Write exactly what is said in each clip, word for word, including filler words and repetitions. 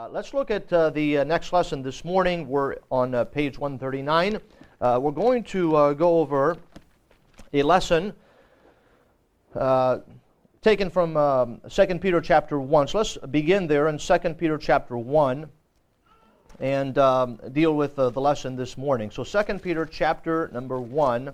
Uh, let's look at uh, the uh, next lesson this morning. We're on uh, page one thirty-nine. Uh, we're going to uh, go over a lesson uh, taken from um, Second Peter chapter one. So let's begin there in Second Peter chapter one and um, deal with uh, the lesson this morning. So Second Peter chapter number one.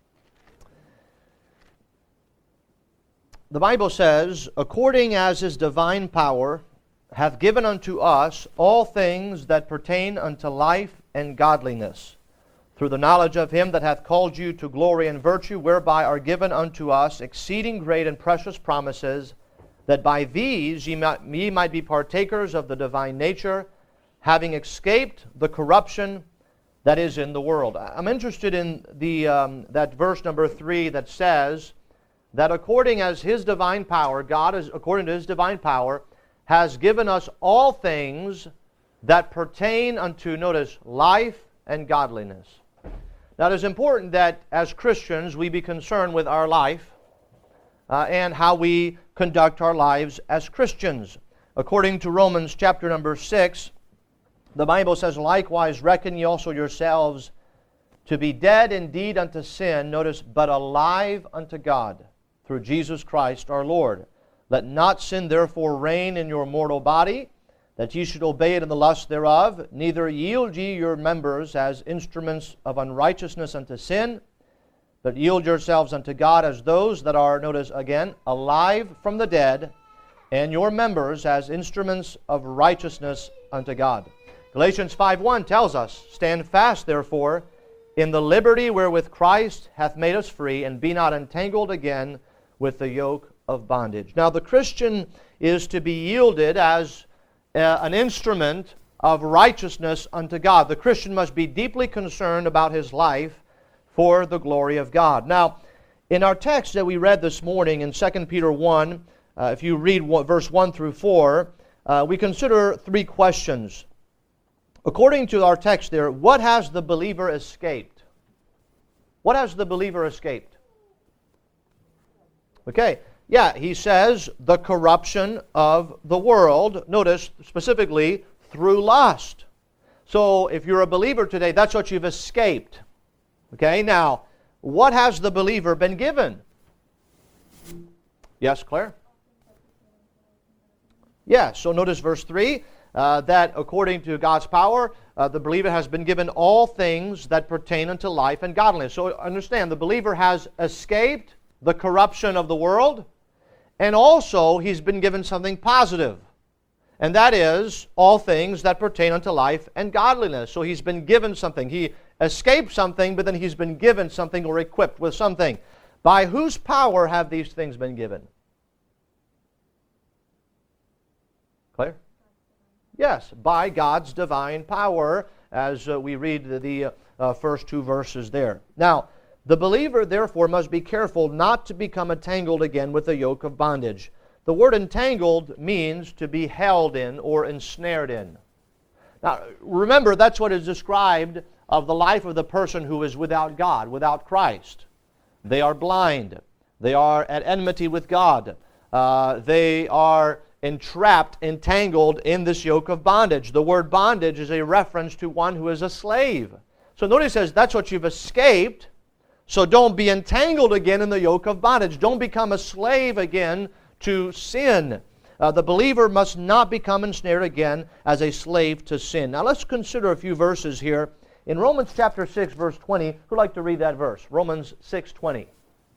The Bible says, according as his divine power hath given unto us all things that pertain unto life and godliness, through the knowledge of him that hath called you to glory and virtue, whereby are given unto us exceeding great and precious promises, that by these ye might, ye might be partakers of the divine nature, having escaped the corruption that is in the world. I'm interested in the um, that verse number three that says that according as his divine power, God is according to his divine power, has given us all things that pertain unto, notice, life and godliness. Now it is important that as Christians we be concerned with our life uh, and how we conduct our lives as Christians. According to Romans chapter number six, the Bible says, likewise reckon ye also yourselves to be dead indeed unto sin, notice, but alive unto God, through Jesus Christ our Lord. Let not sin therefore reign in your mortal body, that ye should obey it in the lust thereof. Neither yield ye your members as instruments of unrighteousness unto sin, but yield yourselves unto God as those that are, notice again, alive from the dead, and your members as instruments of righteousness unto God. Galatians five one tells us, stand fast therefore in the liberty wherewith Christ hath made us free, and be not entangled again with the yoke of bondage. Now the Christian is to be yielded as uh, an instrument of righteousness unto God. The Christian must be deeply concerned about his life for the glory of God. Now, in our text that we read this morning in Second Peter one, uh, if you read one, verse one through four, uh, we consider three questions. According to our text there, what has the believer escaped? What has the believer escaped? Okay. Yeah, he says the corruption of the world, notice specifically through lust. So if you're a believer today, that's what you've escaped. Okay, now, what has the believer been given? Yes, Claire? Yeah, so notice verse three, uh, that according to God's power, uh, the believer has been given all things that pertain unto life and godliness. So understand, the believer has escaped the corruption of the world, and also, he's been given something positive, and that is all things that pertain unto life and godliness. So he's been given something. He escaped something, but then he's been given something or equipped with something. By whose power have these things been given? Claire? Yes, by God's divine power, as uh, we read the, the uh, first two verses there. Now, the believer, therefore, must be careful not to become entangled again with the yoke of bondage. The word entangled means to be held in or ensnared in. Now, remember, that's what is described of the life of the person who is without God, without Christ. They are blind. They are at enmity with God. Uh, they are entrapped, entangled in this yoke of bondage. The word bondage is a reference to one who is a slave. So notice it says that's what you've escaped. So don't be entangled again in the yoke of bondage. Don't become a slave again to sin. Uh, the believer must not become ensnared again as a slave to sin. Now let's consider a few verses here. In Romans chapter six, verse twenty, who'd like to read that verse? Romans six twenty.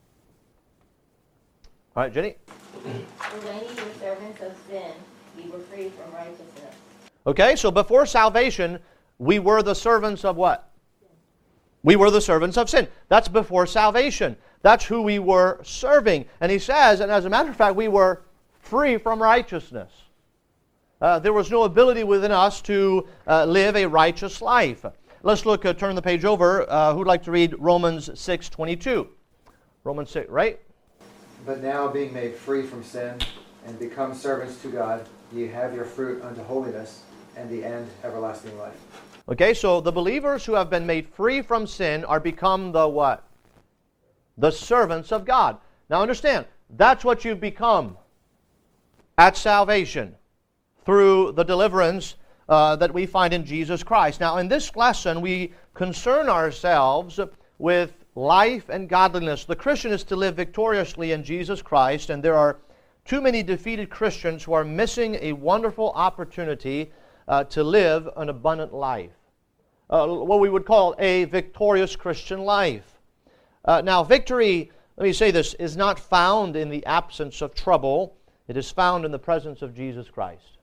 All right, Jenny? And when ye were servants of sin, ye were free from righteousness. Okay, so before salvation, we were the servants of what? We were the servants of sin. That's before salvation. That's who we were serving. And he says, and as a matter of fact, we were free from righteousness. Uh, there was no ability within us to uh, live a righteous life. Let's look, uh, turn the page over. Uh, who'd like to read Romans six twenty-two? Romans six, right? But now being made free from sin and become servants to God, ye have your fruit unto holiness, and the end everlasting life. Okay, so the believers who have been made free from sin are become the what? The servants of God. Now understand, that's what you've become at salvation. through the deliverance uh, that we find in Jesus Christ. Now, in this lesson, we concern ourselves with life and godliness. The Christian is to live victoriously in Jesus Christ, and there are too many defeated Christians who are missing a wonderful opportunity uh, to live an abundant life. Uh, what we would call a victorious Christian life. Uh, now, victory, let me say this, is not found in the absence of trouble. It is found in the presence of Jesus Christ.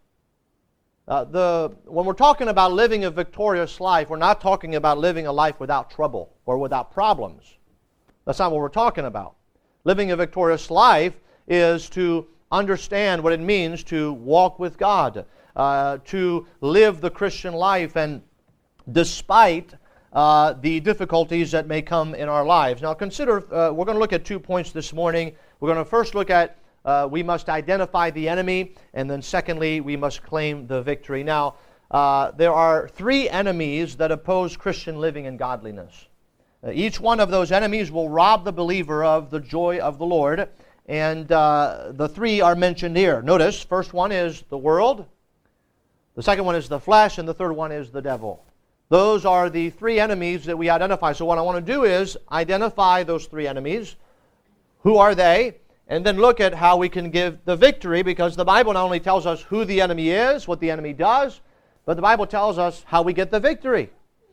Uh, the, when we're talking about living a victorious life, we're not talking about living a life without trouble or without problems. That's not what we're talking about. Living a victorious life is to understand what it means to walk with God, uh, to live the Christian life, and despite uh, the difficulties that may come in our lives. Now consider, uh, we're going to look at two points this morning. We're going to first look at uh, we must identify the enemy, and then secondly, we must claim the victory. Now, uh, there are three enemies that oppose Christian living and godliness. Uh, each one of those enemies will rob the believer of the joy of the Lord, and uh, the three are mentioned here. Notice, first one is the world, the second one is the flesh, and the third one is the devil. Those are the three enemies that we identify. So what I want to do is identify those three enemies. Who are they? And then look at how we can give the victory, because the Bible not only tells us who the enemy is, what the enemy does, but the Bible tells us how we get the victory.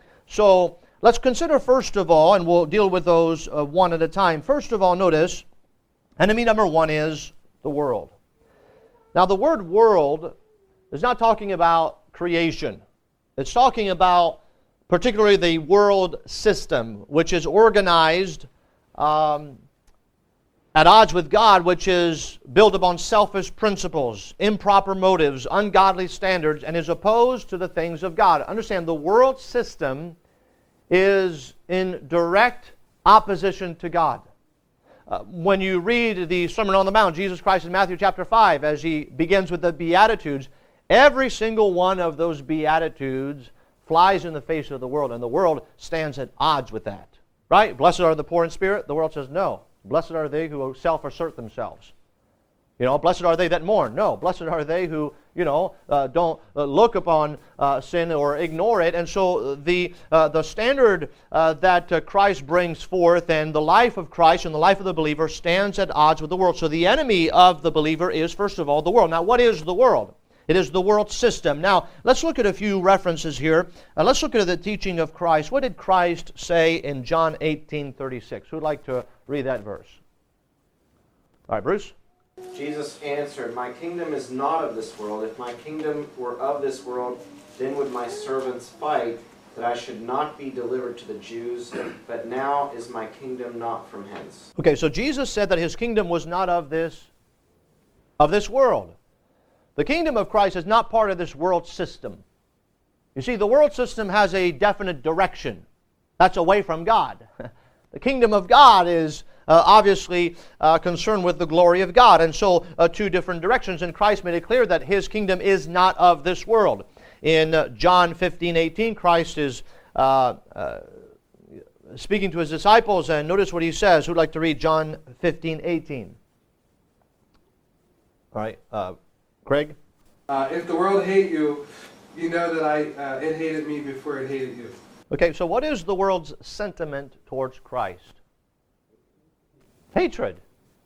So let's consider first of all, and we'll deal with those uh, one at a time. First of all, notice, enemy number one is the world. Now the word world is not talking about creation. It's talking about particularly the world system, which is organized um, at odds with God, which is built upon selfish principles, improper motives, ungodly standards, and is opposed to the things of God. Understand, the world system is in direct opposition to God. Uh, when you read the Sermon on the Mount, Jesus Christ in Matthew chapter five, as He begins with the Beatitudes, every single one of those Beatitudes flies in the face of the world, and the world stands at odds with that. Right? Blessed are the poor in spirit. The world says no. Blessed are they who self-assert themselves. You know, blessed are they that mourn. No, blessed are they who, you know, uh, don't uh, look upon uh, sin or ignore it. And so the uh, the standard uh, that uh, Christ brings forth and the life of Christ and the life of the believer stands at odds with the world. So the enemy of the believer is, first of all, the world. Now, what is the world? It is the world system. Now, let's look at a few references here. Uh, let's look at the teaching of Christ. What did Christ say in John eighteen thirty-six? Who would like to read that verse? All right, Bruce? Jesus answered, "My kingdom is not of this world. If my kingdom were of this world, then would my servants fight, that I should not be delivered to the Jews. But now is my kingdom not from hence." Okay, so Jesus said that His kingdom was not of this, of this world. The kingdom of Christ is not part of this world system. You see, the world system has a definite direction. That's away from God. The kingdom of God is uh, obviously uh, concerned with the glory of God. And so uh, two different directions. And Christ made it clear that His kingdom is not of this world. In uh, John fifteen eighteen, Christ is uh, uh, speaking to His disciples. And notice what He says. Who'd like to read John fifteen eighteen? All right. Uh, Craig? Uh, if the world hate you, you know that I uh, it hated me before it hated you. Okay, so what is the world's sentiment towards Christ? Hatred.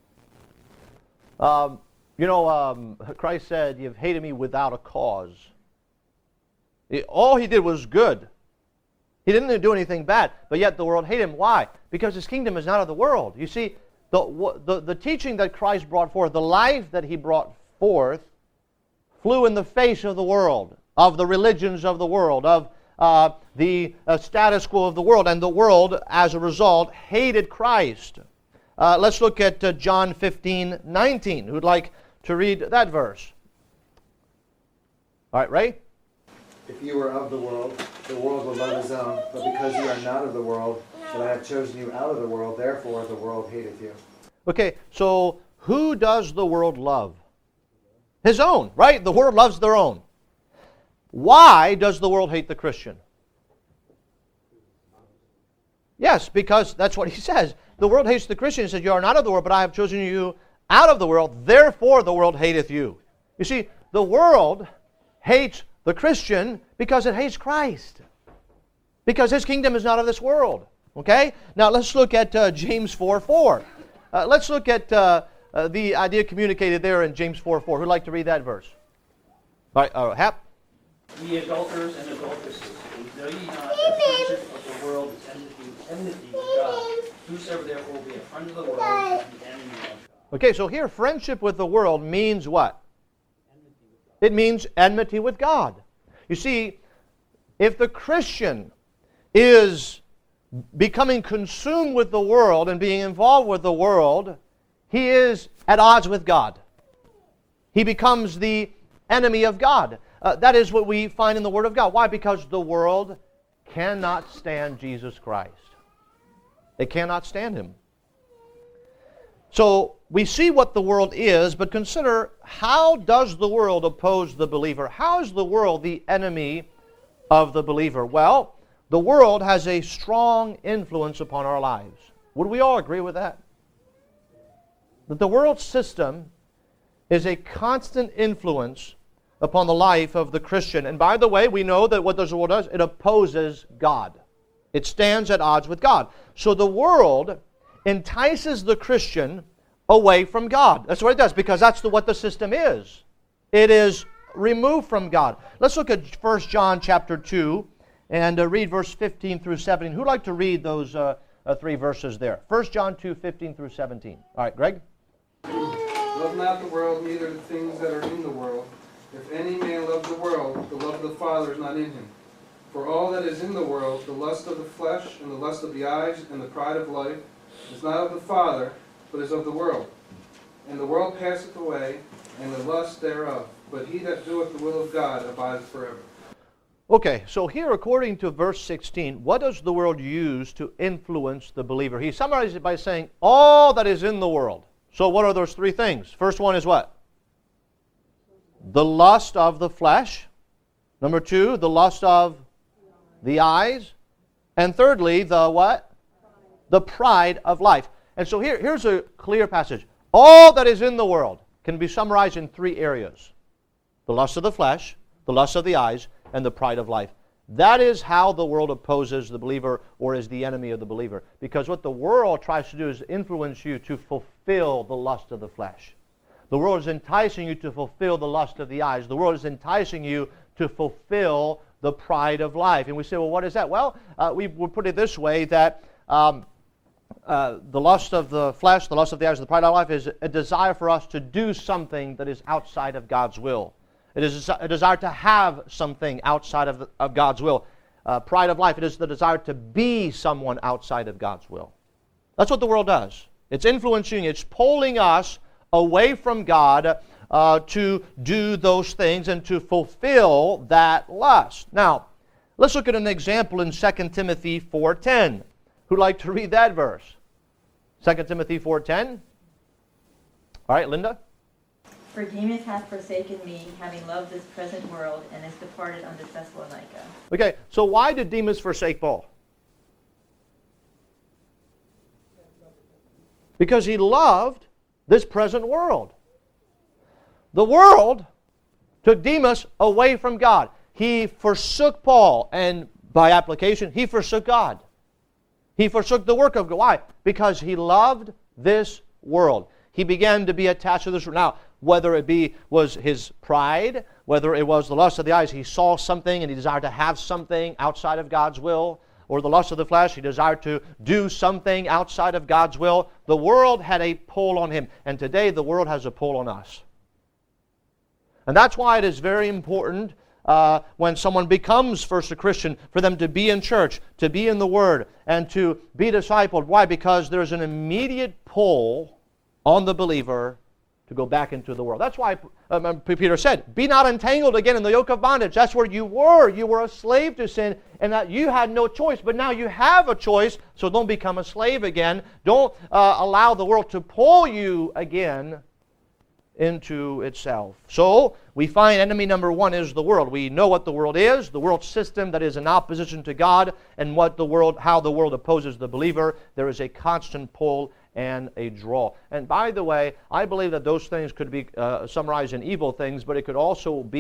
Um, you know, um, Christ said, "You've hated me without a cause." It, all He did was good. He didn't do anything bad, but yet the world hated Him. Why? Because His kingdom is not of the world. You see, the, the, the teaching that Christ brought forth, the life that He brought forth, flew in the face of the world, of the religions of the world, of uh, the uh, status quo of the world, and the world, as a result, hated Christ. Uh, let's look at uh, John fifteen nineteen. Who'd like to read that verse? All right, Ray? If you were of the world, the world would love His own. But because you are not of the world, but I have chosen you out of the world, therefore the world hateth you. Okay, so who does the world love? His own, right? The world loves their own. Why does the world hate the Christian? Yes, because that's what He says. The world hates the Christian. He says, "You are not of the world, but I have chosen you out of the world. Therefore the world hateth you." You see, the world hates the Christian because it hates Christ. Because his kingdom is not of this world. Okay? Now let's look at uh, James four four. Uh, let's look at uh, uh, the idea communicated there in James four four. Who'd like to read that verse? All right, uh, Hap. Ye adulterers and adulteresses, know ye not that friendship of the world is enmity, enmity with God? Whosoever therefore will be a friend of the world is the enemy of God. Okay, so here friendship with the world means what? It means enmity with God. You see, if the Christian is becoming consumed with the world and being involved with the world, he is at odds with God. He becomes the enemy of God. Uh, that is what we find in the Word of God. Why? Because the world cannot stand Jesus Christ. They cannot stand Him. So we see what the world is, but consider, how does the world oppose the believer? How is the world the enemy of the believer? Well, the world has a strong influence upon our lives. Would we all agree with that? That the world system is a constant influence upon the life of the Christian. And by the way, we know that what the world does, it opposes God. It stands at odds with God. So the world entices the Christian away from God. That's what it does, because that's the, what the system is. It is removed from God. Let's look at First John chapter two and uh, read verse fifteen through seventeen. Who'd like to read those uh, uh, three verses there? First John two, fifteen through seventeen. All right, Greg? Love not the world, neither the things that are in the world. If any man love the world, the love of the Father is not in him. For all that is in the world, the lust of the flesh, and the lust of the eyes, and the pride of life, is not of the Father, but is of the world. And the world passeth away, and the lust thereof. But he that doeth the will of God abideth forever. Okay, so here according to verse sixteen, what does the world use to influence the believer? He summarizes it by saying, all that is in the world. So what are those three things? First one is what? The lust of the flesh. Number two, the lust of the eyes. And thirdly, the what? The pride of life. And so here, here's a clear passage. All that is in the world can be summarized in three areas. The lust of the flesh, the lust of the eyes, and the pride of life. That is how the world opposes the believer, or is the enemy of the believer. Because what the world tries to do is influence you to fulfill the lust of the flesh. The world is enticing you to fulfill the lust of the eyes. The world is enticing you to fulfill the pride of life. And we say, well, what is that? Well, uh, we would put it this way, that um, uh, the lust of the flesh, the lust of the eyes, and the pride of life is a desire for us to do something that is outside of God's will. It is a desire to have something outside of, the, of God's will. Uh, pride of life, it is the desire to be someone outside of God's will. That's what the world does. It's influencing, it's pulling us away from God uh, to do those things and to fulfill that lust. Now, let's look at an example in Second Timothy four ten. Who'd like to read that verse? Second Timothy four ten. All right, Linda? For Demas hath forsaken me, having loved this present world, and is departed unto Thessalonica. Okay, so why did Demas forsake Paul? Because he loved this present world. The world took Demas away from God. He forsook Paul, and by application, he forsook God. He forsook the work of God. Why? Because he loved this world. He began to be attached to this world. Now, whether it be was his pride, whether it was the lust of the eyes, he saw something and he desired to have something outside of God's will, or the lust of the flesh, he desired to do something outside of God's will. The world had a pull on him, and today the world has a pull on us. And that's why it is very important uh, when someone becomes first a Christian, for them to be in church, to be in the Word, and to be discipled. Why? Because there's an immediate pull on the believer to go back into the world. That's why um, Peter said, be not entangled again in the yoke of bondage. That's where you were. You were a slave to sin, and that you had no choice. But now you have a choice, so don't become a slave again. Don't uh, allow the world to pull you again into itself. So we find enemy number one is the world. We know what the world is, the world system that is in opposition to God, and what the world, how the world opposes the believer. There is a constant pull and a draw. And by the way, I believe that those things could be uh, summarized in evil things, but it could also be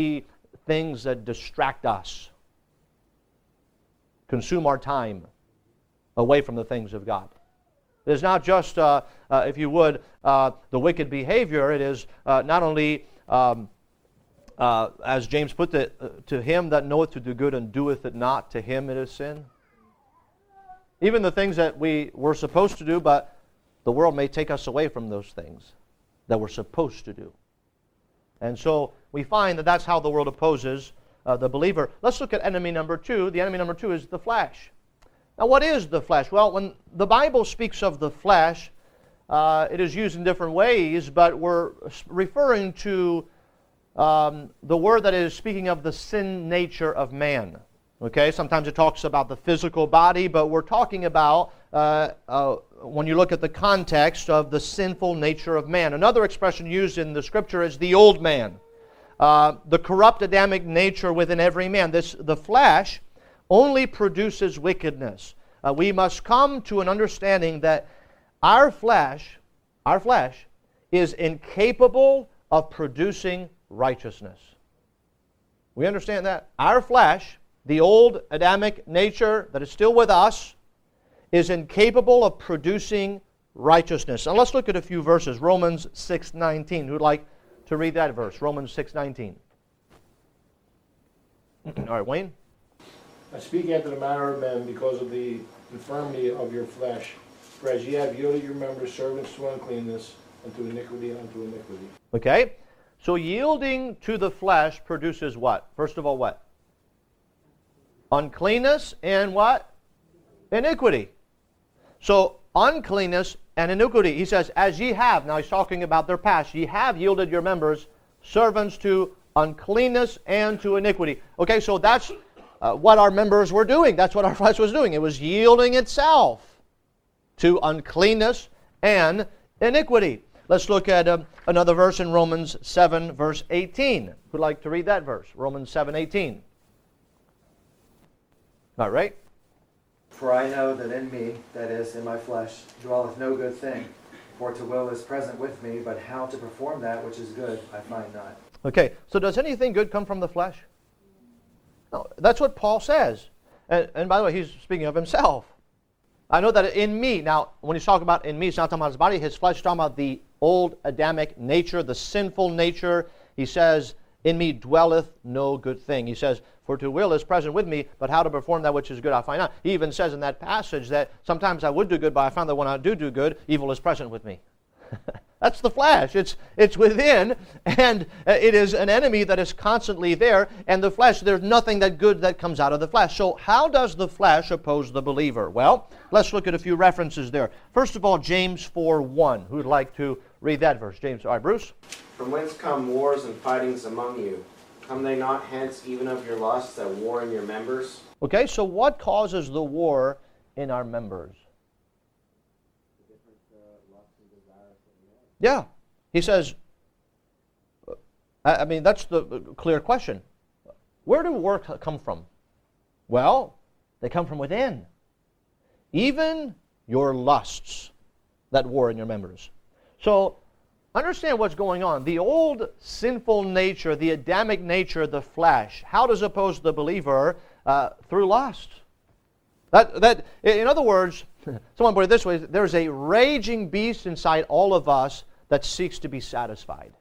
things that distract us, consume our time away from the things of God. It is not just, uh, uh, if you would, uh, the wicked behavior. It is uh, not only, um, uh, as James put it, uh, to him that knoweth to do good and doeth it not, to him it is sin. Even the things that we were supposed to do, but the world may take us away from those things that we're supposed to do. And so we find that that's how the world opposes uh, the believer. Let's look at enemy number two. The enemy number two is the flesh. Now, what is the flesh? Well, when the Bible speaks of the flesh, uh, it is used in different ways, but we're referring to um, the word that is speaking of the sin nature of man. Okay, sometimes it talks about the physical body, but we're talking about, uh, uh, when you look at the context, of the sinful nature of man. Another expression used in the Scripture is the old man, uh, the corrupt Adamic nature within every man. This, the flesh only produces wickedness. Uh, we must come to an understanding that our flesh, our flesh, is incapable of producing righteousness. We understand that? Our flesh, the old Adamic nature that is still with us, is incapable of producing righteousness. Now let's look at a few verses. Romans six nineteen. Who'd like to read that verse? Romans six nineteen. All right, Wayne. I speak after the manner of men because of the infirmity of your flesh. For as ye have yielded your members servants to uncleanness, and to iniquity unto iniquity. Okay, so yielding to the flesh produces what? First of all, what? Uncleanness and what? Iniquity. So, uncleanness and iniquity. He says, as ye have, now he's talking about their past, ye have yielded your members servants to uncleanness and to iniquity. Okay, so that's uh, what our members were doing. That's what our flesh was doing. It was yielding itself to uncleanness and iniquity. Let's look at uh, another verse in Romans seven, verse eighteen. Who'd like to read that verse? Romans seven, eighteen. All right. For I know that in me, that is, in my flesh, dwelleth no good thing. For to will is present with me, but how to perform that which is good I find not. Okay, so does anything good come from the flesh? No, that's what Paul says. And, and by the way, he's speaking of himself. I know that in me, now, when he's talking about in me, he's not talking about his body. His flesh is talking about the old Adamic nature, the sinful nature. He says, in me dwelleth no good thing. He says, for to will is present with me, but how to perform that which is good I find not. He even says in that passage that sometimes I would do good, but I found that when I do do good, evil is present with me. That's the flesh. It's, it's within, and it is an enemy that is constantly there. And the flesh, there's nothing that good that comes out of the flesh. So how does the flesh oppose the believer? Well, let's look at a few references there. First of all, James four one. Who'd like to read that verse? James. All right, Bruce. From whence come wars and fightings among you? Come they not hence even of your lusts that war in your members? Okay, so what causes the war in our members? Yeah. He says, I mean, that's the clear question. Where do war come from? Well, they come from within. Even your lusts that war in your members. So, understand what's going on. The old sinful nature, the Adamic nature, the flesh, how does it oppose the believer? Uh, through lust. That, that, in other words, someone put it this way, there's a raging beast inside all of us that seeks to be satisfied.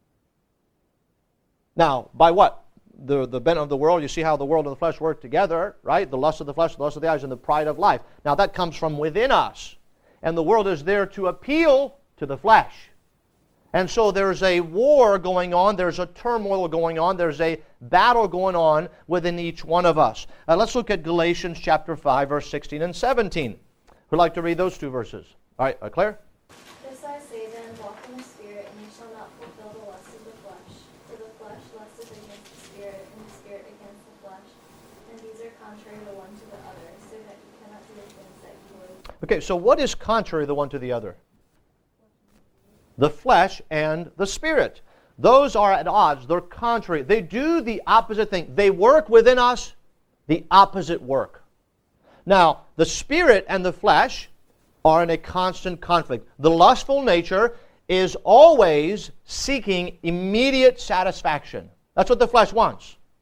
Now, by what? The, the bent of the world. You see how the world and the flesh work together, right? The lust of the flesh, the lust of the eyes, and the pride of life. Now, that comes from within us. And the world is there to appeal to the flesh. And so there's a war going on, there's a turmoil going on, there's a battle going on within each one of us. Uh, let's look at Galatians chapter five, verse sixteen and seventeen. Who'd like to read those two verses? All right, uh, Claire? This I say then, walk in the Spirit, and ye shall not fulfill the lust of the flesh. For the flesh lusteth against the Spirit, and the Spirit against the flesh. And these are contrary the one to the other, so that ye cannot do the things that ye would. Okay, so what is contrary the one to the other? The flesh and the spirit. Those are at odds. They're contrary. They do the opposite thing. They work within us the opposite work. Now, the spirit and the flesh are in a constant conflict. The lustful nature is always seeking immediate satisfaction. That's what the flesh wants.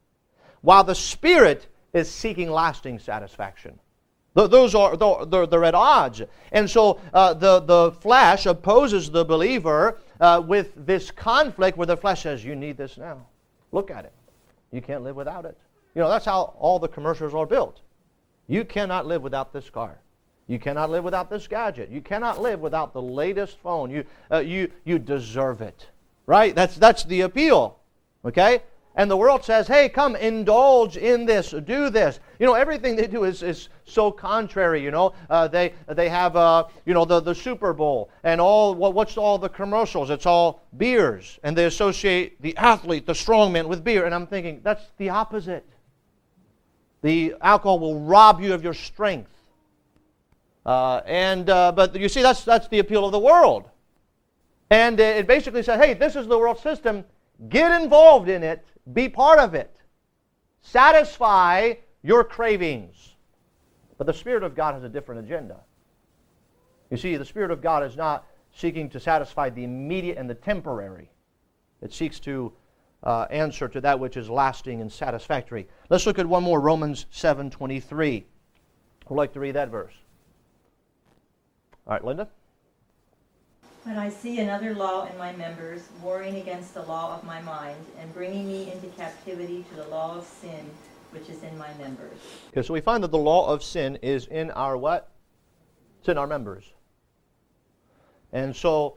while the Spirit is seeking lasting satisfaction. Th- Those are they're, they're at odds. And so uh, the, the flesh opposes the believer uh, with this conflict where the flesh says, you need this now. Look at it. You can't live without it. You know, that's how all the commercials are built. You cannot live without this car. You cannot live without this gadget. You cannot live without the latest phone. You, uh, you, you deserve it. Right? That's, that's the appeal. Okay? And the world says, hey, come, indulge in this, do this. You know, everything they do is, is so contrary, you know. Uh, they they have, uh, you know, the, the Super Bowl and all, what, what's all the commercials? It's all beers. And they associate the athlete, the strongman, with beer. And I'm thinking, that's the opposite. The alcohol will rob you of your strength. Uh, and uh, But you see, that's, that's the appeal of the world. And it basically said, hey, this is the world system. Get involved in it. Be part of it. Satisfy your cravings. But the Spirit of God has a different agenda. You see, the Spirit of God is not seeking to satisfy the immediate and the temporary. It seeks to uh, answer to that which is lasting and satisfactory. Let's look at one more, Romans seven twenty-three. Who'd like to read that verse? All right, Linda? But I see another law in my members, warring against the law of my mind, and bringing me into captivity to the law of sin, which is in my members. Okay, so we find that the law of sin is in our what? It's in our members. And so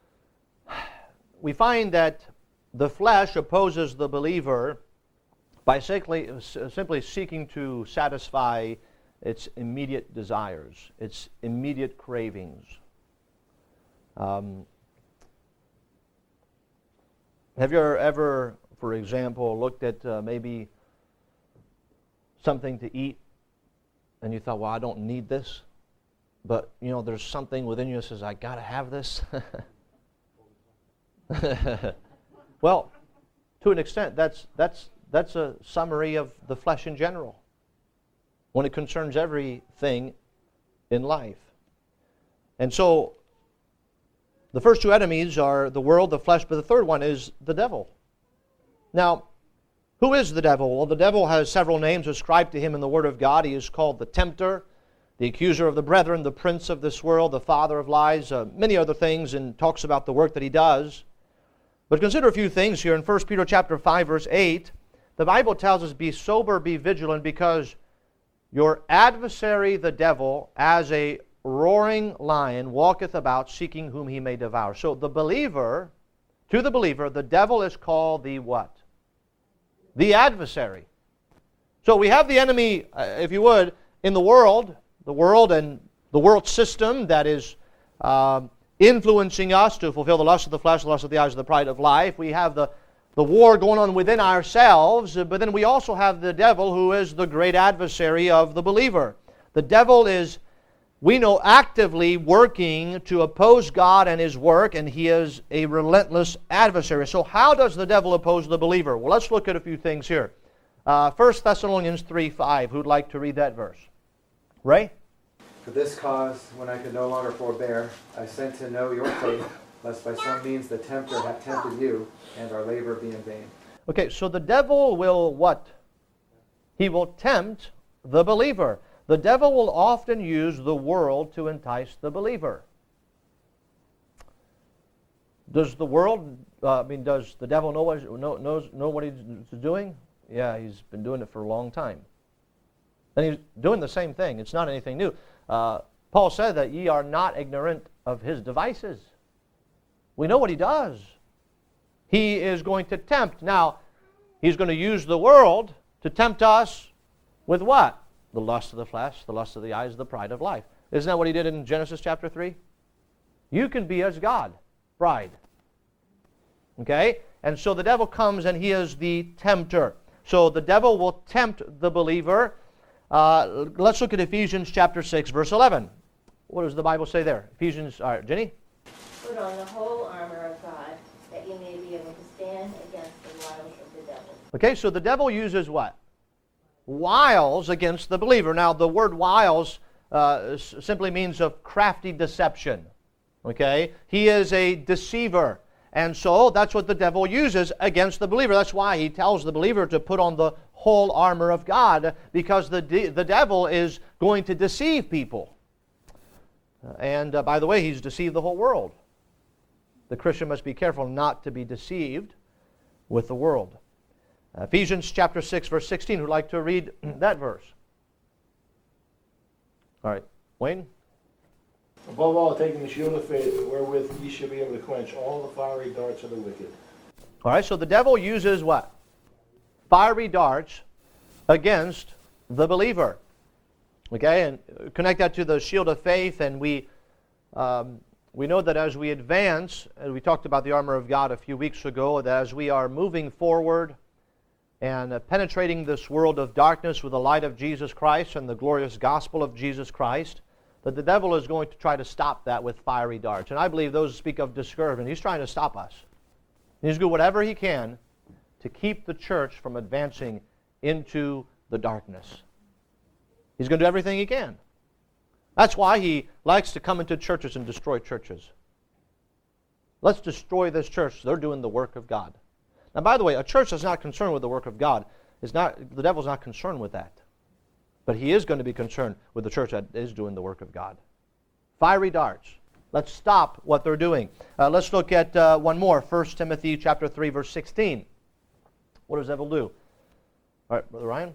we find that the flesh opposes the believer by simply, simply seeking to satisfy its immediate desires, its immediate cravings. Um, have you ever, for example, looked at uh, maybe something to eat and you thought, well, I don't need this, but you know, there's something within you that says, I gotta have this? Well, to an extent, that's that's that's a summary of the flesh in general when it concerns everything in life. And so the first two enemies are the world, the flesh, but the third one is the devil. Now, who is the devil? Well, the devil has several names ascribed to him in the Word of God. He is called the tempter, the accuser of the brethren, the prince of this world, the father of lies, uh, many other things, and talks about the work that he does. But consider a few things here. In First Peter chapter five, verse eight, the Bible tells us, be sober, be vigilant, because your adversary, the devil, as a roaring lion, walketh about, seeking whom he may devour. So the believer, to the believer, the devil is called the what? The adversary. So we have the enemy, uh, if you would, in the world, the world and the world system that is uh, influencing us to fulfill the lust of the flesh, the lust of the eyes, of the pride of life. We have the, the war going on within ourselves, but then we also have the devil, who is the great adversary of the believer. The devil is, we know, actively working to oppose God and His work, and he is a relentless adversary. So how does the devil oppose the believer? Well, let's look at a few things here. Uh, First Thessalonians three five. Who'd like to read that verse? Ray? For this cause, when I could no longer forbear, I sent to know your faith, lest by some means the tempter have tempted you, and our labor be in vain. Okay, so the devil will what? He will tempt the believer. The devil will often use the world to entice the believer. Does the world, uh, I mean, does the devil know what, know, knows, know what he's doing? Yeah, he's been doing it for a long time. And he's doing the same thing. It's not anything new. Uh, Paul said that ye are not ignorant of his devices. We know what he does. He is going to tempt. Now, he's going to use the world to tempt us with what? The lust of the flesh, the lust of the eyes, the pride of life. Isn't that what he did in Genesis chapter three? You can be as God, bride. Okay? And so the devil comes and he is the tempter. So the devil will tempt the believer. Uh, let's look at Ephesians chapter six, verse eleven. What does the Bible say there? Ephesians, all right, Jenny? Put on the whole armor of God, that you may be able to stand against the wiles of the devil. Okay, so the devil uses what? Wiles against the believer. Now, the word wiles uh, simply means of crafty deception. Okay? He is a deceiver. And so that's what the devil uses against the believer. That's why he tells the believer to put on the whole armor of God, because the, de- the devil is going to deceive people. Uh, and uh, by the way, he's deceived the whole world. The Christian must be careful not to be deceived with the world. Uh, Ephesians chapter six, verse sixteen. Who'd like to read that verse? All right, Wayne? Above all, taking the shield of faith, wherewith ye shall be able to quench all the fiery darts of the wicked. All right, so the devil uses what? Fiery darts against the believer. Okay, and connect that to the shield of faith, and we um, we know that as we advance, and we talked about the armor of God a few weeks ago, that as we are moving forward and uh, penetrating this world of darkness with the light of Jesus Christ and the glorious gospel of Jesus Christ, that the devil is going to try to stop that with fiery darts. And I believe those speak of discouragement. He's trying to stop us. He's doing whatever he can to keep the church from advancing into the darkness. He's going to do everything he can. That's why he likes to come into churches and destroy churches. Let's destroy this church. They're doing the work of God. Now, by the way, a church that's not concerned with the work of God, is not, the devil's not concerned with that. But he is going to be concerned with the church that is doing the work of God. Fiery darts. Let's stop what they're doing. Uh, let's look at uh, one more. First Timothy chapter three, verse sixteen. What does the devil do? All right, Brother Ryan.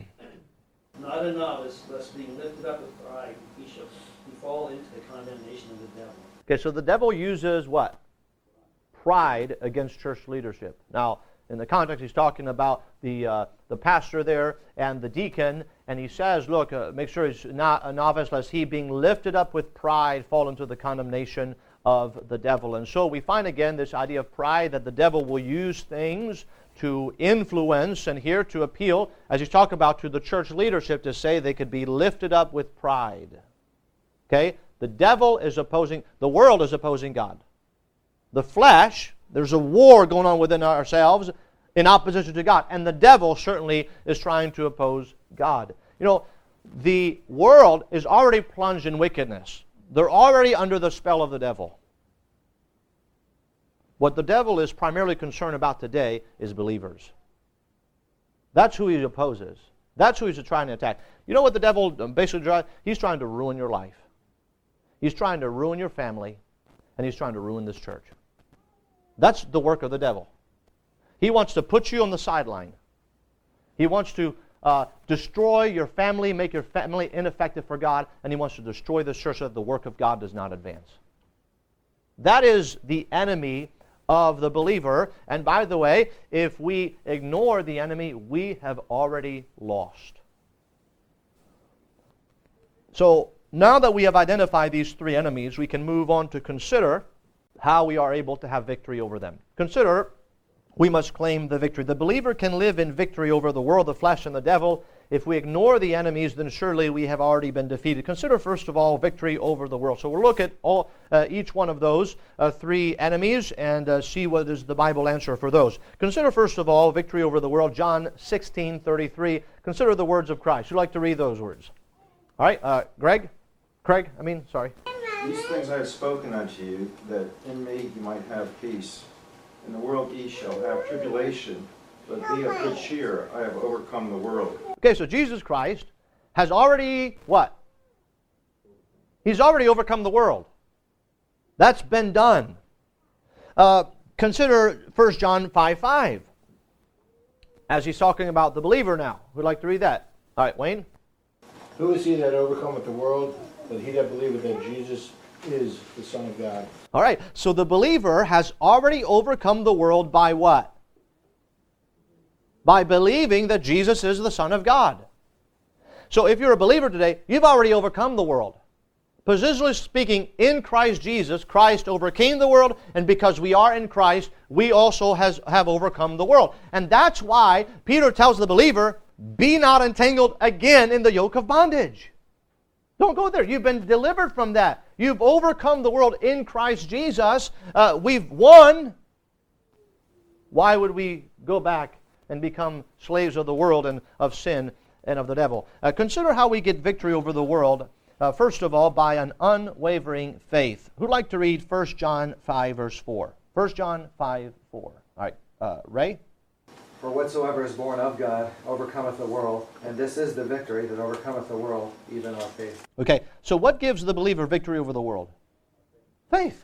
Not a novice, lest being lifted up with pride, he shall fall into the condemnation of the devil. Okay, so the devil uses what? Pride against church leadership. Now, in the context, he's talking about the uh, the pastor there and the deacon, and he says, look, uh, make sure he's not a novice, lest he, being lifted up with pride, fall into the condemnation of the devil. And so we find again this idea of pride, that the devil will use things to influence and here to appeal, as he's talking about, to the church leadership, to say they could be lifted up with pride. Okay? The devil is opposing, the world is opposing God. The flesh, there's a war going on within ourselves in opposition to God. And the devil certainly is trying to oppose God. You know, the world is already plunged in wickedness. They're already under the spell of the devil. What the devil is primarily concerned about today is believers. That's who he opposes. That's who he's trying to attack. You know what the devil basically tries? He's trying to ruin your life. He's trying to ruin your family, and he's trying to ruin this church. That's the work of the devil. He wants to put you on the sideline. He wants to uh, destroy your family, make your family ineffective for God, and he wants to destroy the church so that the work of God does not advance. That is the enemy of the believer. And by the way, if we ignore the enemy, we have already lost. So now that we have identified these three enemies, we can move on to consider how we are able to have victory over them. Consider, we must claim the victory. The believer can live in victory over the world, the flesh, and the devil. If we ignore the enemies, then surely we have already been defeated. Consider, first of all, victory over the world. So we'll look at all, uh, each one of those uh, three enemies and uh, see what is the Bible answer for those. Consider, first of all, victory over the world. John sixteen thirty-three. Consider the words of Christ. Who'd like to read those words? All right, uh, Greg? Craig, I mean, sorry. These things I have spoken unto you, that in me you might have peace. In the world ye shall have tribulation, but be of good cheer. I have overcome the world. Okay, so Jesus Christ has already, what? He's already overcome the world. That's been done. Uh, consider First John five five. As he's talking about the believer now. Who'd like to read that? All right, Wayne. Who is he that overcometh the world? But he that believeth that Jesus is the Son of God. All right, so the believer has already overcome the world by what? By believing that Jesus is the Son of God. So if you're a believer today, you've already overcome the world. Positionally speaking, in Christ Jesus, Christ overcame the world, and because we are in Christ, we also has, have overcome the world. And that's why Peter tells the believer, be not entangled again in the yoke of bondage. Don't go there. You've been delivered from that. You've overcome the world in Christ Jesus. Uh, we've won. Why would we go back and become slaves of the world and of sin and of the devil? Uh, consider how we get victory over the world. Uh, first of all, by an unwavering faith. Who'd like to read First John five, verse four? First John five, four. All right, uh, Ray? For whatsoever is born of God overcometh the world, and this is the victory that overcometh the world, even our faith. Okay, so what gives the believer victory over the world? Faith.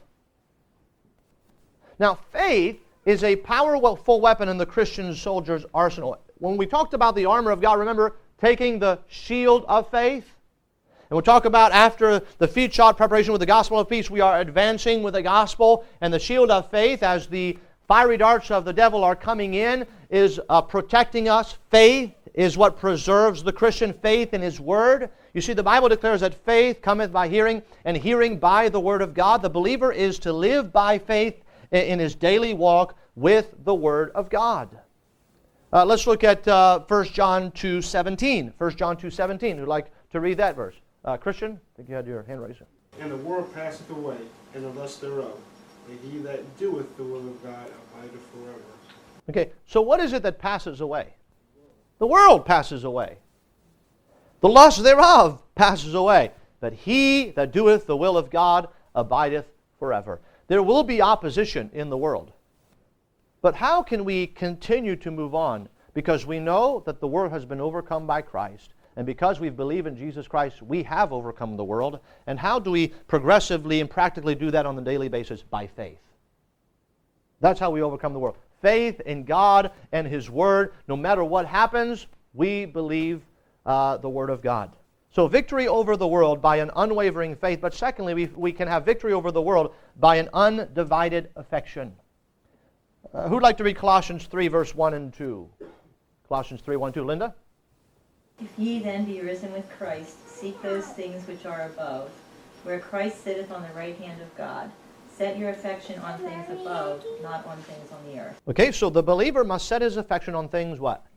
Now, faith is a powerful weapon in the Christian soldier's arsenal. When we talked about the armor of God, remember taking the shield of faith? And we'll talk about after the feet shod preparation with the gospel of peace, we are advancing with the gospel, and the shield of faith, as the fiery darts of the devil are coming in, is uh, protecting us. Faith is what preserves the Christian, faith in His Word. You see, the Bible declares that faith cometh by hearing, and hearing by the Word of God. The believer is to live by faith in his daily walk with the Word of God. Uh, let's look at uh, First John two seventeen. First John two seventeen. Who'd like to read that verse? Uh, Christian, I think you had your hand raised. And the world passeth away, and the lust thereof. And he that doeth the will of God abideth forever. Okay, so what is it that passes away? The world passes away. The lust thereof passes away. But he that doeth the will of God abideth forever. There will be opposition in the world. But how can we continue to move on? Because we know that the world has been overcome by Christ. And because we believe in Jesus Christ, we have overcome the world. And how do we progressively and practically do that on a daily basis? By faith. That's how we overcome the world. Faith in God and His Word. No matter what happens, we believe uh, the Word of God. So victory over the world by an unwavering faith. But secondly, we, we can have victory over the world by an undivided affection. Uh, who'd like to read Colossians three, verse one and two? Colossians three, one, two. Linda? If ye then be risen with Christ, seek those things which are above, where Christ sitteth on the right hand of God. Set your affection on things above, not on things on the earth. Okay, so the believer must set his affection on things what?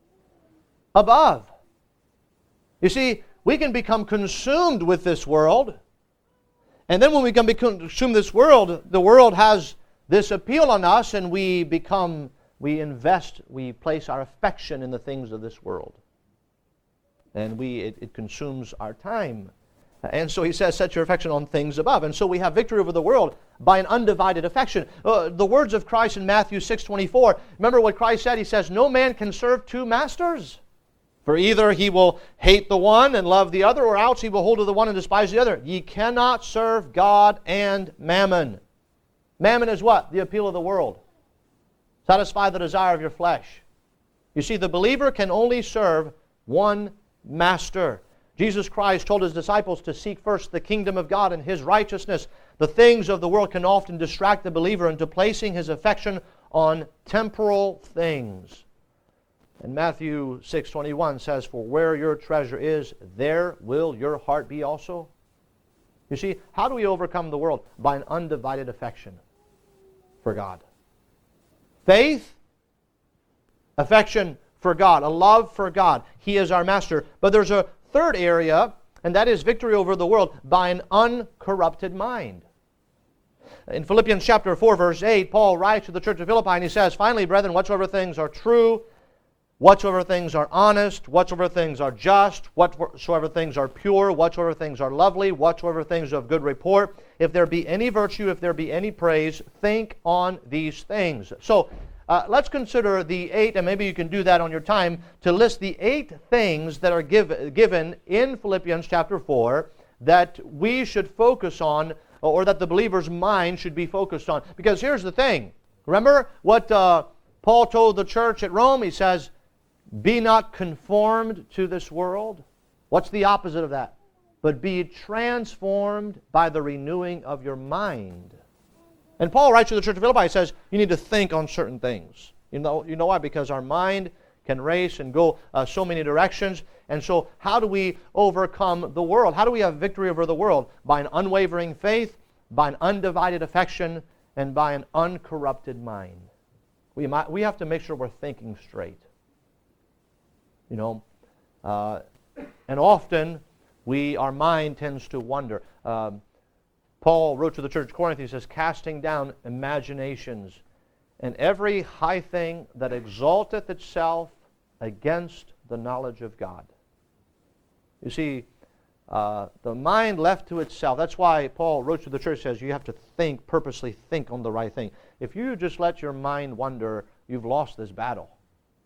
Above. You see, we can become consumed with this world, and then when we can become consumed with this world, the world has this appeal on us, and we become, we invest, we place our affection in the things of this world. And we it, it consumes our time. And so he says, set your affection on things above. And so we have victory over the world by an undivided affection. Uh, the words of Christ in Matthew six twenty-four, remember what Christ said? He says, no man can serve two masters. For either he will hate the one and love the other, or else he will hold to the one and despise the other. Ye cannot serve God and mammon. Mammon is what? The appeal of the world. Satisfy the desire of your flesh. You see, the believer can only serve one master. Jesus Christ told His disciples to seek first the kingdom of God and His righteousness. The things of the world can often distract the believer into placing his affection on temporal things. And Matthew six twenty-one says, for where your treasure is, there will your heart be also. You see, how do we overcome the world? By an undivided affection for God. Faith, affection for God, a love for God. He is our master. But there's a third area, and that is victory over the world by an uncorrupted mind. In Philippians chapter four, verse eight, Paul writes to the church of Philippi, and he says, finally, brethren, whatsoever things are true, whatsoever things are honest, whatsoever things are just, whatsoever things are pure, whatsoever things are lovely, whatsoever things are of good report, if there be any virtue, if there be any praise, think on these things. So, Uh, let's consider the eight, and maybe you can do that on your time, to list the eight things that are give, given in Philippians chapter four that we should focus on, or that the believer's mind should be focused on. Because here's the thing. Remember what uh, Paul told the church at Rome? He says, be not conformed to this world. What's the opposite of that? But be transformed by the renewing of your mind. And Paul writes to the church of Philippi, he says, you need to think on certain things. You know, you know why? Because our mind can race and go uh, so many directions. And so how do we overcome the world? How do we have victory over the world? By an unwavering faith, by an undivided affection, and by an uncorrupted mind. We, might, we have to make sure we're thinking straight. You know, uh, and often we our mind tends to wander. Um, Paul wrote to the church of Corinth, he says, casting down imaginations and every high thing that exalteth itself against the knowledge of God. You see, uh, the mind left to itself, that's why Paul wrote to the church, says you have to think, purposely think on the right thing. If you just let your mind wander, you've lost this battle.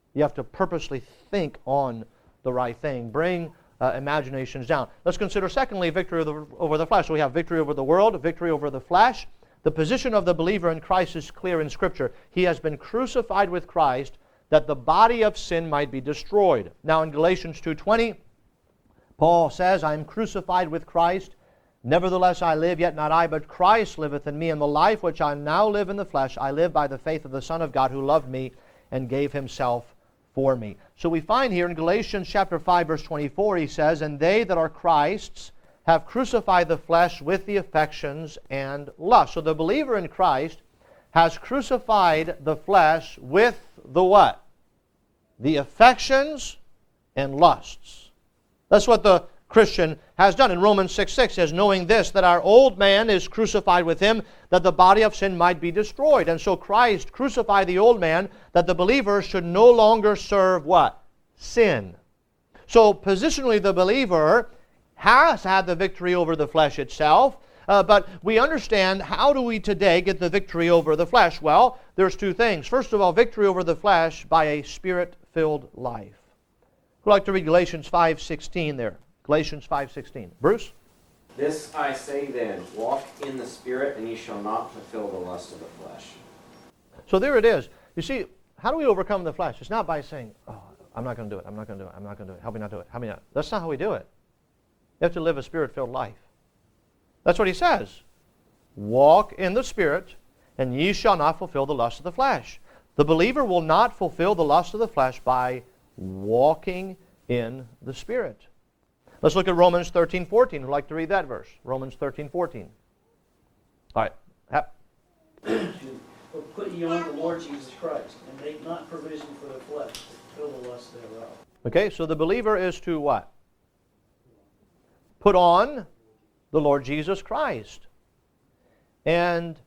You have to purposely think on the right thing. Bring uh, imaginations down. Let's consider, secondly, victory over the, over the flesh. So we have victory over the world, victory over the flesh. The position of the believer in Christ is clear in Scripture. He has been crucified with Christ that the body of sin might be destroyed. Now in Galatians two twenty, Paul says, I am crucified with Christ. Nevertheless I live, yet not I, but Christ liveth in me. And the life which I now live in the flesh, I live by the faith of the Son of God, who loved me and gave himself for me. So we find here in Galatians chapter five, verse twenty-four, he says, and they that are Christ's have crucified the flesh with the affections and lusts. So the believer in Christ has crucified the flesh with the what? The affections and lusts. That's what the Christian has done. In Romans six six says, knowing this, that our old man is crucified with him, that the body of sin might be destroyed. And so Christ crucified the old man, that the believer should no longer serve what? Sin. So positionally the believer has had the victory over the flesh itself, uh, but we understand, how do we today get the victory over the flesh? Well, there's two things. First of all, victory over the flesh by a Spirit-filled life. Who'd like to read Galatians five sixteen there? Galatians five sixteen. Bruce? This I say then, walk in the Spirit, and ye shall not fulfill the lust of the flesh. So there it is. You see, how do we overcome the flesh? It's not by saying, oh, I'm not going to do it, I'm not going to do it, I'm not going to do it, help me not do it, help me not. That's not how we do it. You have to live a Spirit-filled life. That's what he says. Walk in the Spirit, and ye shall not fulfill the lust of the flesh. The believer will not fulfill the lust of the flesh by walking in the Spirit. Let's look at Romans thirteen fourteen. Who'd like to read that verse? Romans thirteen fourteen. All right. Hap. But put ye on the Lord Jesus Christ, and make not provision for the flesh, to fulfill the lust thereof. Okay, so the believer is to what? Put on the Lord Jesus Christ. And,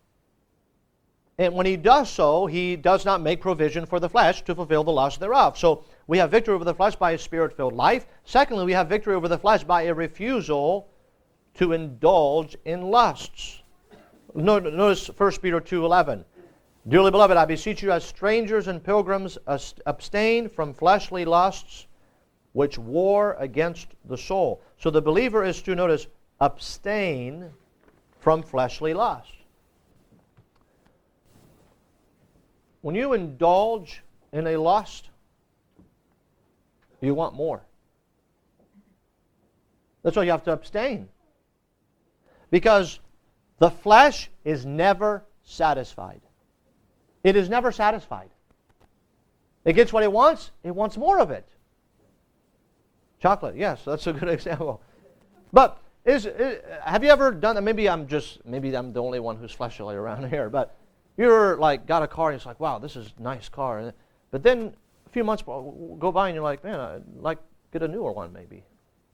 and when he does so, he does not make provision for the flesh to fulfill the lust thereof. So we have victory over the flesh by a Spirit-filled life. Secondly, we have victory over the flesh by a refusal to indulge in lusts. Notice First Peter two eleven. Dearly beloved, I beseech you as strangers and pilgrims, abstain from fleshly lusts which war against the soul. So the believer is to, notice, abstain from fleshly lust. When you indulge in a lust, you want more. That's why you have to abstain. Because the flesh is never satisfied. It is never satisfied. It gets what it wants, it wants more of it. Chocolate, yes, that's a good example. But is, is have you ever done that? Maybe I'm just, maybe I'm the only one who's fleshly around here, but you're like, got a car and it's like, wow, this is a nice car. But then a few months go by and you're like, man, I'd like get a newer one maybe.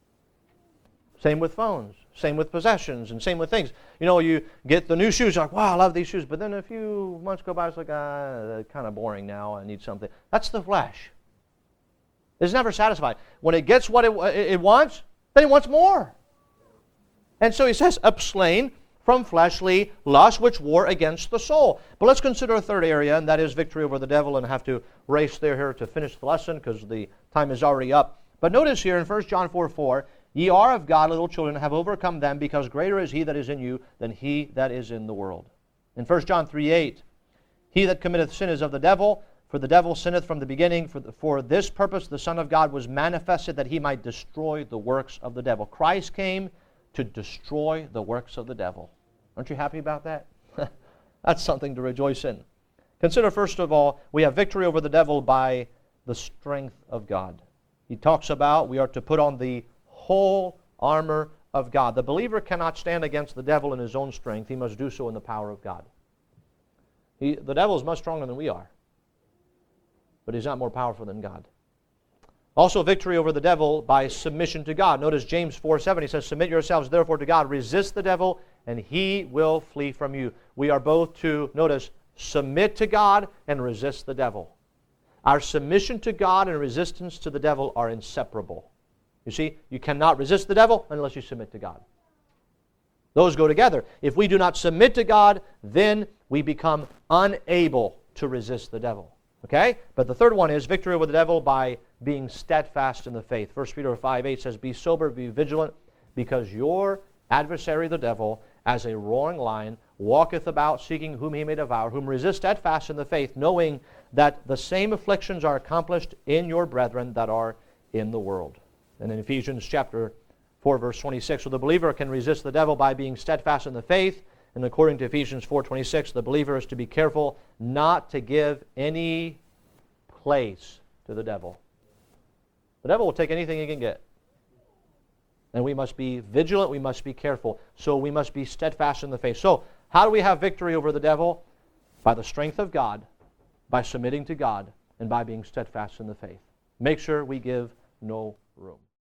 Same with phones, same with possessions, and same with things. You know, you get the new shoes, you're like, wow, I love these shoes. But then a few months go by, it's like, ah, they're kind of boring now, I need something. That's the flesh. It's never satisfied. When it gets what it, it wants, then it wants more. And so he says, abstain from fleshly lust which war against the soul. But let's consider a third area, and that is victory over the devil, and I have to race there here to finish the lesson because the time is already up. But notice here in First John four four, ye are of God, little children, have overcome them, because greater is he that is in you than he that is in the world. In First John three eight, he that committeth sin is of the devil, for the devil sinneth from the beginning. For, the, for this purpose the Son of God was manifested, that he might destroy the works of the devil. Christ came to destroy the works of the devil. Aren't you happy about that? That's something to rejoice in. Consider, first of all, we have victory over the devil by the strength of God. He talks about we are to put on the whole armor of God. The believer cannot stand against the devil in his own strength. He must do so in the power of God. He, the devil is much stronger than we are, but he's not more powerful than God. Also, victory over the devil by submission to God. Notice James four seven, he says, submit yourselves therefore to God, resist the devil, and he will flee from you. We are both to, notice, submit to God and resist the devil. Our submission to God and resistance to the devil are inseparable. You see, you cannot resist the devil unless you submit to God. Those go together. If we do not submit to God, then we become unable to resist the devil. Okay? But the third one is victory over the devil by being steadfast in the faith. First Peter five eight says, be sober, be vigilant, because your adversary the devil, as a roaring lion, walketh about seeking whom he may devour, whom resist steadfast in the faith, knowing that the same afflictions are accomplished in your brethren that are in the world. And in Ephesians chapter four, verse twenty-six, so the believer can resist the devil by being steadfast in the faith. And according to Ephesians four twenty-six, the believer is to be careful not to give any place to the devil. The devil will take anything he can get. And we must be vigilant, we must be careful. So we must be steadfast in the faith. So how do we have victory over the devil? By the strength of God, by submitting to God, and by being steadfast in the faith. Make sure we give no room.